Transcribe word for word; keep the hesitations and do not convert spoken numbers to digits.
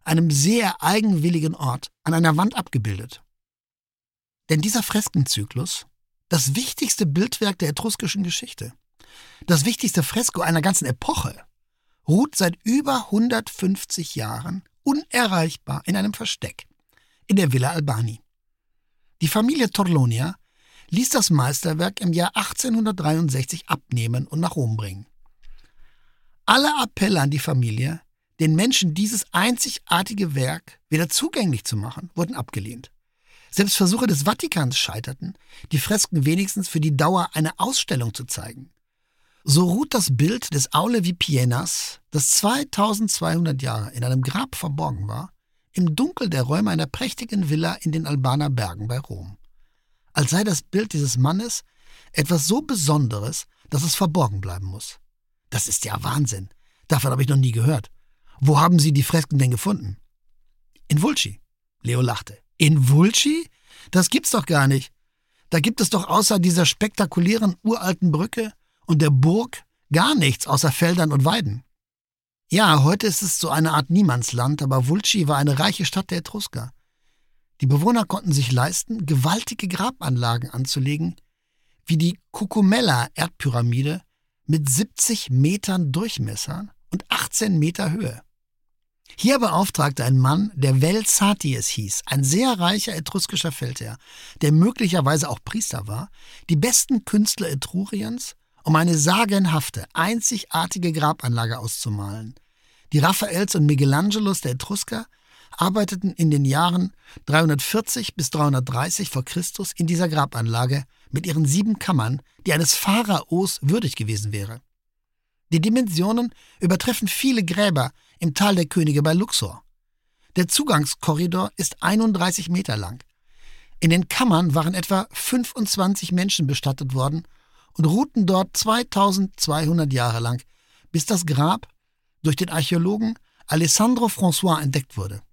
einem sehr eigenwilligen Ort, an einer Wand abgebildet. Denn dieser Freskenzyklus, das wichtigste Bildwerk der etruskischen Geschichte, das wichtigste Fresko einer ganzen Epoche, ruht seit über hundertfünfzig Jahren unerreichbar in einem Versteck in der Villa Albani. Die Familie Torlonia ließ das Meisterwerk im Jahr achtzehnhundertdreiundsechzig abnehmen und nach Rom bringen. Alle Appelle an die Familie, den Menschen dieses einzigartige Werk wieder zugänglich zu machen, wurden abgelehnt. Selbst Versuche des Vatikans scheiterten, die Fresken wenigstens für die Dauer einer Ausstellung zu zeigen. So ruht das Bild des Aule Vipienas, das zweitausendzweihundert Jahre in einem Grab verborgen war, im Dunkel der Räume einer prächtigen Villa in den Albaner Bergen bei Rom. Als sei das Bild dieses Mannes etwas so Besonderes, dass es verborgen bleiben muss. Das ist ja Wahnsinn. Davon habe ich noch nie gehört. Wo haben Sie die Fresken denn gefunden? In Vulci. Leo lachte. In Vulci? Das gibt's doch gar nicht. Da gibt es doch außer dieser spektakulären uralten Brücke und der Burg gar nichts außer Feldern und Weiden. Ja, heute ist es so eine Art Niemandsland, aber Vulci war eine reiche Stadt der Etrusker. Die Bewohner konnten sich leisten, gewaltige Grabanlagen anzulegen, wie die Cucumella-Erdpyramide mit siebzig Metern Durchmesser und achtzehn Meter Höhe. Hier beauftragte ein Mann, der Velsatius hieß, ein sehr reicher etruskischer Feldherr, der möglicherweise auch Priester war, die besten Künstler Etruriens, um eine sagenhafte, einzigartige Grabanlage auszumalen. Die Raffaels und Michelangelos der Etrusker arbeiteten in den Jahren dreihundertvierzig bis dreihundertdreißig vor Christus in dieser Grabanlage mit ihren sieben Kammern, die eines Pharaos würdig gewesen wäre. Die Dimensionen übertreffen viele Gräber im Tal der Könige bei Luxor. Der Zugangskorridor ist einunddreißig Meter lang. In den Kammern waren etwa fünfundzwanzig Menschen bestattet worden und ruhten dort zweitausendzweihundert Jahre lang, bis das Grab durch den Archäologen Alessandro François entdeckt wurde.